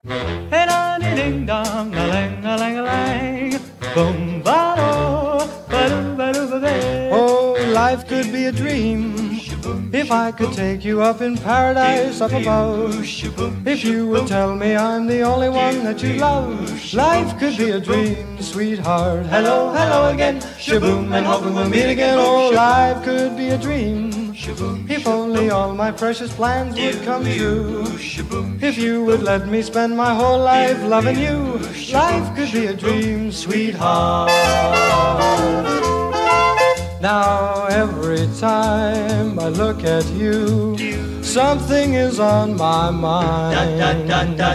Hey da ding dong, a lang a lang a lang, boom ba do, ba do ba do ba ba. Oh, life could be a dream if I could take you up in paradise up above. If you would tell me I'm the only one that you love, life could be a dream, sweetheart. Hello, hello again, shaboom, and hoping we'll meet again. Oh, life could be a dream if only all my precious plans would come true. If you would let me spend my whole life loving you, life could be a dream, sweetheart. Now every time I look at you, something is on my mind.